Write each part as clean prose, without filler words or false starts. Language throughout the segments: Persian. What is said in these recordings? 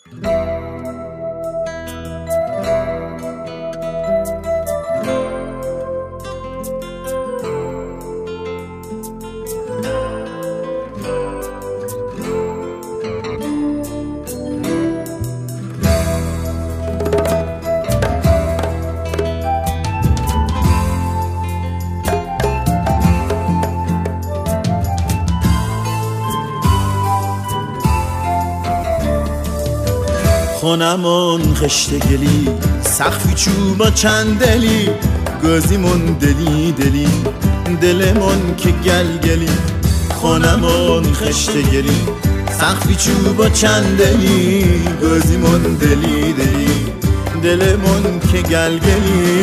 خونمون خشت گلی سقفی چوبا چند دلی گازیمون دلی دلی دلمون که گلگلی خونمون خشت گلی سقفی چوبا چند دلی گازیمون دلی دلی دلمون که گلگلی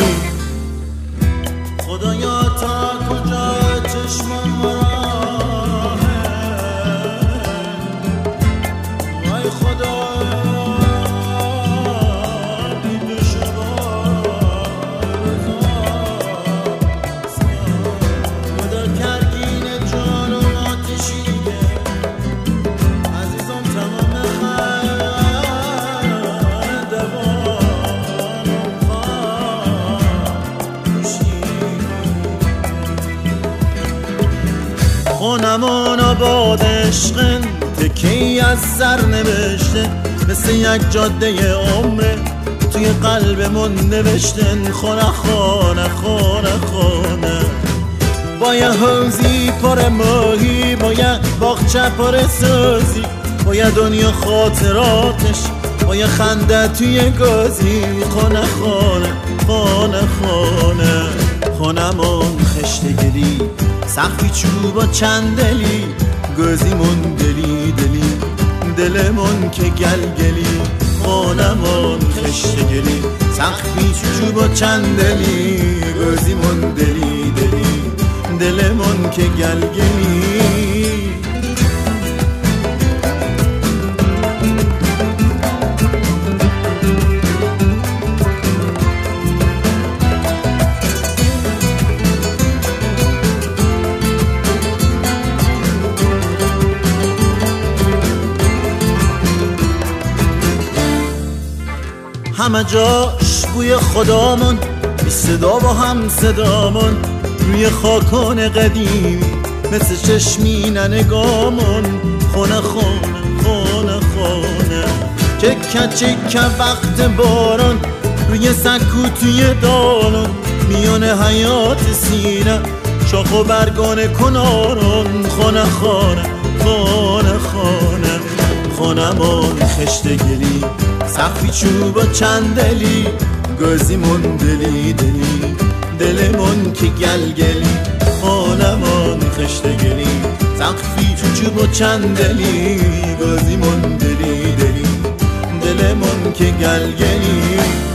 خدایا تا کجا چشمم راهه وای خدا خونمون آباد عشقن تکی از سر نوشته مثل یک جاده عمره توی قلبمون نوشتن خونه خونه خونه خونه با یه حوزی پر ماهی با یه باغچه پر سازی با یه دنیا خاطراتش با یه خنده توی گازی خونه خونه خونه خونه خونمون خشت گلی سقفی چوبا چند دلی گازیمون دلی دلی دلمون که گلگلی خونمون خشت گلی سقفی چوبا چند دلی گازیمون دلی دلی دلمون که گلگلی همه جاش بوی خدامون بی صدا با هم صدامون روی خاکان قدیم مثل چشمین نگامون خونه خونه خونه خونه چکه چکه وقت باران روی سکو توی دالون میونه حیات سینه شاخ و برگان کنارون خونه خونه خونه خونه خونمون خشت گلی سقفی چوبا چند دلی گازیمون دلی دلی دلمون که گلگلی خونمون خشت گلی سقفی چوبا چند دلی گازیمون دلی دلی دلمون که گلگلی